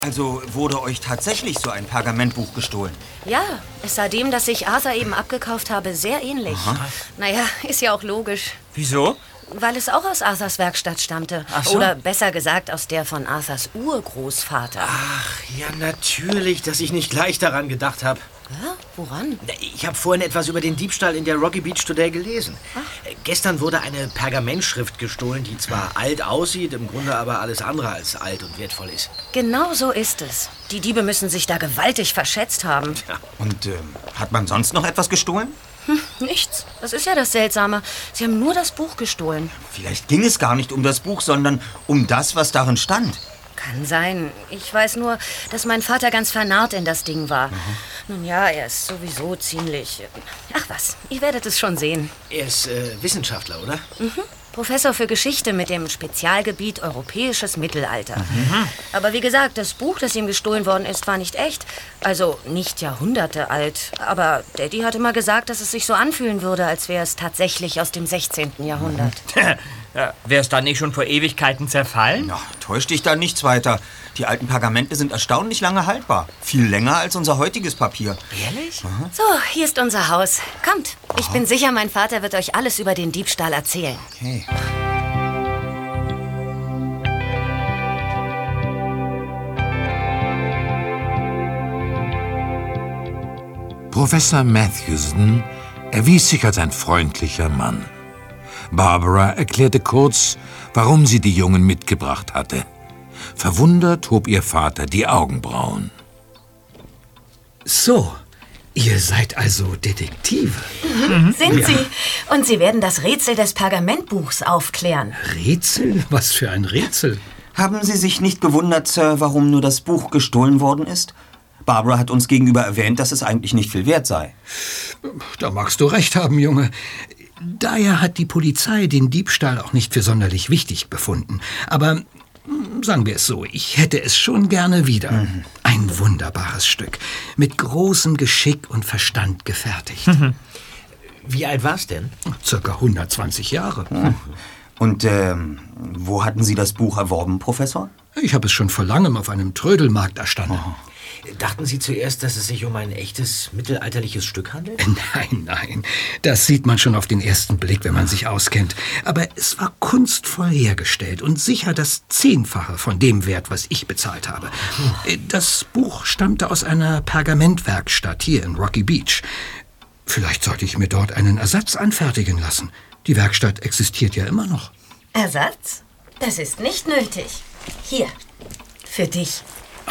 Also wurde euch tatsächlich so ein Pergamentbuch gestohlen? Ja, es sah dem, das ich Arthur eben abgekauft habe, sehr ähnlich. Aha. Naja, ist ja auch logisch. Wieso? Weil es auch aus Arthurs Werkstatt stammte. Ach so. Oder besser gesagt, aus der von Arthurs Urgroßvater. Ach, ja, natürlich, dass ich nicht gleich daran gedacht habe. Ja, woran? Ich habe vorhin etwas über den Diebstahl in der Rocky Beach Today gelesen. Gestern wurde eine Pergamentschrift gestohlen, die zwar alt aussieht, im Grunde aber alles andere als alt und wertvoll ist. Genau so ist es. Die Diebe müssen sich da gewaltig verschätzt haben. Ja. Und hat man sonst noch etwas gestohlen? Nichts. Das ist ja das Seltsame. Sie haben nur das Buch gestohlen. Vielleicht ging es gar nicht um das Buch, sondern um das, was darin stand. Kann sein. Ich weiß nur, dass mein Vater ganz vernarrt in das Ding war. Nun ja, er ist sowieso ziemlich... Ach was, ihr werdet es schon sehen. Er ist Wissenschaftler, oder? Professor für Geschichte mit dem Spezialgebiet Europäisches Mittelalter. Aber wie gesagt, das Buch, das ihm gestohlen worden ist, war nicht echt. Also nicht Jahrhunderte alt. Aber Daddy hatte mal gesagt, dass es sich so anfühlen würde, als wäre es tatsächlich aus dem 16. Jahrhundert. Ja, wäre es dann nicht schon vor Ewigkeiten zerfallen? Na, täusch dich da nichts weiter. Die alten Pergamente sind erstaunlich lange haltbar. Viel länger als unser heutiges Papier. Ehrlich? So, hier ist unser Haus. Kommt, ich bin sicher, mein Vater wird euch alles über den Diebstahl erzählen. Okay. Professor Matthewson erwies sich als ein freundlicher Mann. Barbara erklärte kurz, warum sie die Jungen mitgebracht hatte. Verwundert hob ihr Vater die Augenbrauen. So, ihr seid also Detektive. Sind Sie? Und Sie werden das Rätsel des Pergamentbuchs aufklären. Rätsel? Was für ein Rätsel? Haben Sie sich nicht gewundert, Sir, warum nur das Buch gestohlen worden ist? Barbara hat uns gegenüber erwähnt, dass es eigentlich nicht viel wert sei. Da magst du recht haben, Junge. Daher hat die Polizei den Diebstahl auch nicht für sonderlich wichtig befunden. Aber sagen wir es so, ich hätte es schon gerne wieder. Ein wunderbares Stück, mit großem Geschick und Verstand gefertigt. Wie alt war's denn? Circa 120 Jahre. Und wo hatten Sie das Buch erworben, Professor? Ich habe es schon vor langem auf einem Trödelmarkt erstanden. Dachten Sie zuerst, dass es sich um ein echtes mittelalterliches Stück handelt? Nein. Das sieht man schon auf den ersten Blick, wenn man sich auskennt. Aber es war kunstvoll hergestellt und sicher das 10-fache von dem Wert, was ich bezahlt habe. Das Buch stammte aus einer Pergamentwerkstatt hier in Rocky Beach. Vielleicht sollte ich mir dort einen Ersatz anfertigen lassen. Die Werkstatt existiert ja immer noch. Ersatz? Das ist nicht nötig. Hier, für dich.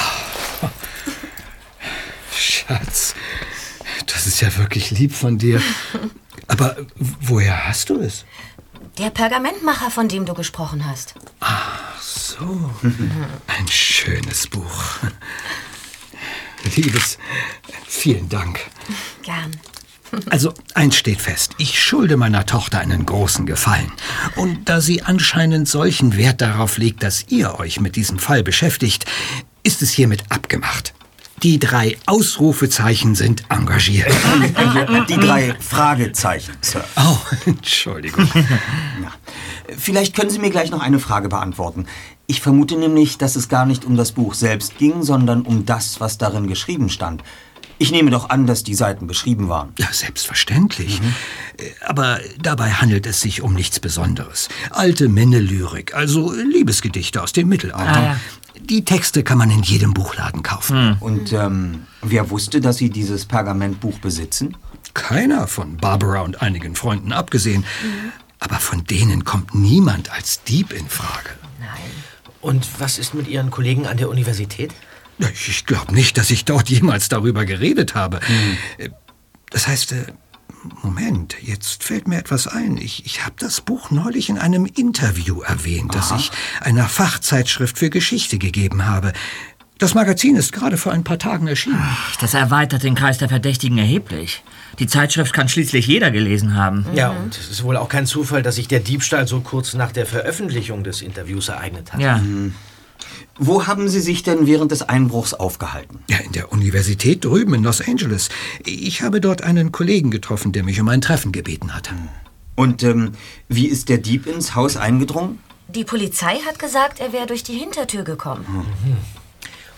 Schatz, das ist ja wirklich lieb von dir. Aber woher hast du es? Der Pergamentmacher, von dem du gesprochen hast. Ach so, ein schönes Buch. Liebes, vielen Dank. Gern. Also, eins steht fest. Ich schulde meiner Tochter einen großen Gefallen. Und da sie anscheinend solchen Wert darauf legt, dass ihr euch mit diesem Fall beschäftigt, ist es hiermit abgemacht. Die 3 Ausrufezeichen sind engagiert. Die 3 Fragezeichen, Sir. Oh, Entschuldigung. Ja. Vielleicht können Sie mir gleich noch eine Frage beantworten. Ich vermute nämlich, dass es gar nicht um das Buch selbst ging, sondern um das, was darin geschrieben stand. Ich nehme doch an, dass die Seiten beschrieben waren. Ja, selbstverständlich. Aber dabei handelt es sich um nichts Besonderes. Alte Männelyrik, also Liebesgedichte aus dem Mittelalter. Die Texte kann man in jedem Buchladen kaufen. Und wer wusste, dass Sie dieses Pergamentbuch besitzen? Keiner, von Barbara und einigen Freunden abgesehen. Aber von denen kommt niemand als Dieb in Frage. Nein. Und was ist mit Ihren Kollegen an der Universität? Ich glaube nicht, dass ich dort jemals darüber geredet habe. Das heißt, Moment, jetzt fällt mir etwas ein. Ich habe das Buch neulich in einem Interview erwähnt, das ich einer Fachzeitschrift für Geschichte gegeben habe. Das Magazin ist gerade vor ein paar Tagen erschienen. Das erweitert den Kreis der Verdächtigen erheblich. Die Zeitschrift kann schließlich jeder gelesen haben. Ja, und es ist wohl auch kein Zufall, dass sich der Diebstahl so kurz nach der Veröffentlichung des Interviews ereignet hat. Ja. Wo haben Sie sich denn während des Einbruchs aufgehalten? Ja, in der Universität drüben in Los Angeles. Ich habe dort einen Kollegen getroffen, der mich um ein Treffen gebeten hatte. Und wie ist der Dieb ins Haus eingedrungen? Die Polizei hat gesagt, er wäre durch die Hintertür gekommen.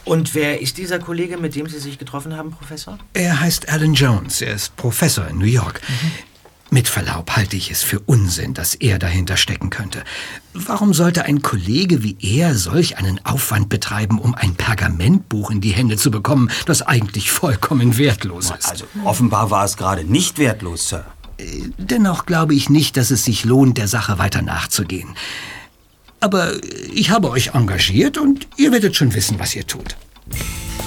Und wer ist dieser Kollege, mit dem Sie sich getroffen haben, Professor? Er heißt Alan Jones. Er ist Professor in New York. Mit Verlaub halte ich es für Unsinn, dass er dahinter stecken könnte. Warum sollte ein Kollege wie er solch einen Aufwand betreiben, um ein Pergamentbuch in die Hände zu bekommen, das eigentlich vollkommen wertlos ist? Also offenbar war es gerade nicht wertlos, Sir. Dennoch glaube ich nicht, dass es sich lohnt, der Sache weiter nachzugehen. Aber ich habe euch engagiert und ihr werdet schon wissen, was ihr tut.